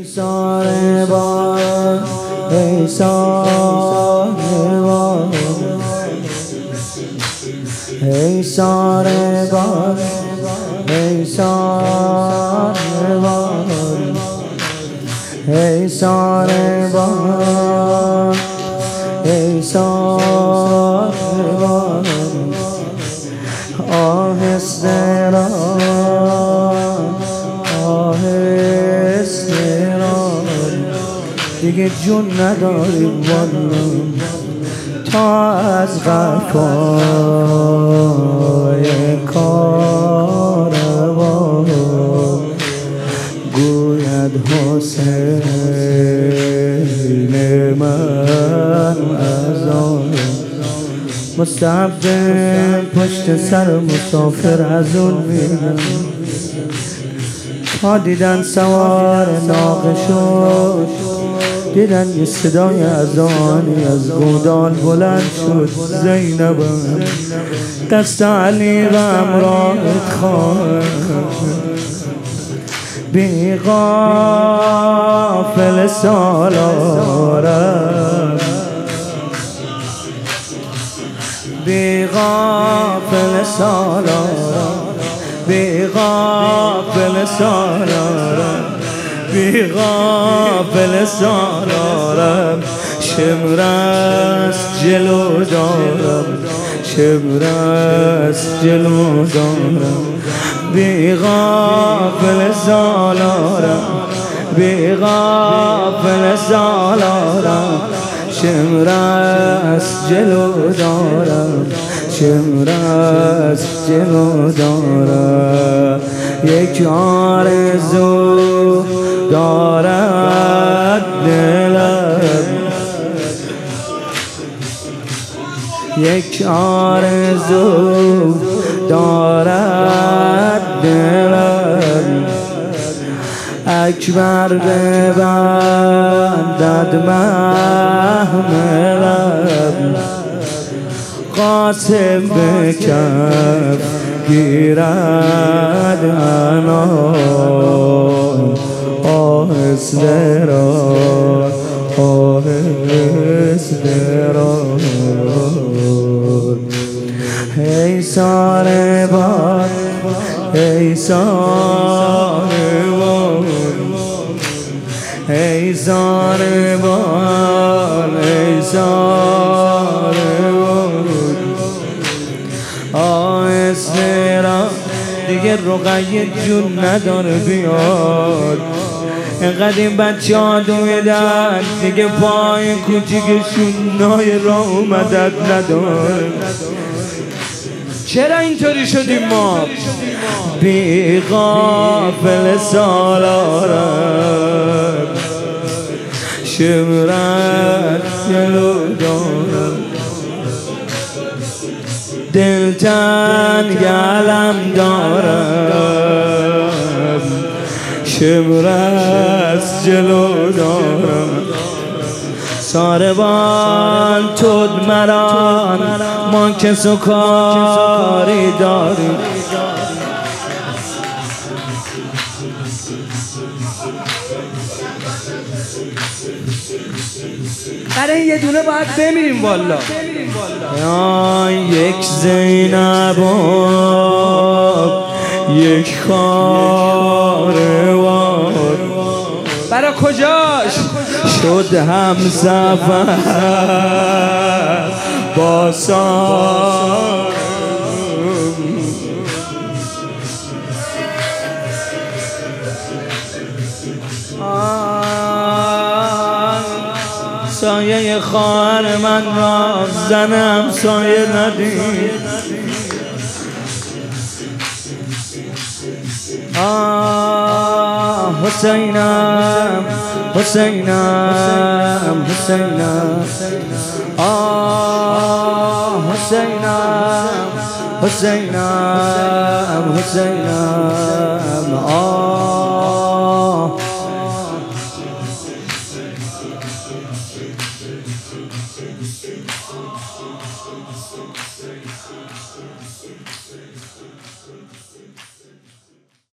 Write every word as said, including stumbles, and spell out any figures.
ساره با ای ساره با ای ساره با ای ساره با ای ساره با ای ساره با آهسته را آهسته را دیگه جون نداری والا تا از قفای کاروان گوید حسین من از آن مستقبل پشت سر مسافر از اون میرم تا دیدن سوار ناقه شد دیدن یه صدای اذانی از گودال بلند شد زینبم دست علی و امرایت خواهد بی غافل سالارم بی غافل سالارم بی غافل سالارم بی غافل سالارم شمرست جلو دارم شمرست جلو دارم بی غافل سالارم بی غافل سالارم شمرست جلو دارم شمرست جلو دارم یک آرزو دارد دلم یک آرزو دارد دلم اکبر ببندد محملم قاسم به کف گیرد انان آهسته را آهسته را ای ساره باد ای ساره باد ای ساره باد ای ساره باد آهسته را دیگه رقیه جون نداره بیاد اینقدر این بچه ها دویدن دیگه پای کوچیکشون نای راه اومدت نداره چرا اینطوری شدیم ما بی غافل سالارم شمرت جلو دارم دلتنگ علم دارم شمرست جلو دارم ساربان تود مران ما کس و کاری داریم برای یه دونه باید بمیریم والا یا یک زینب یک کاروان برای کجاش شد هم سفر با سار سایه خواهر من را زنم سایه ندید آه حسینم حسینم حسینم آه حسینم حسینم حسینم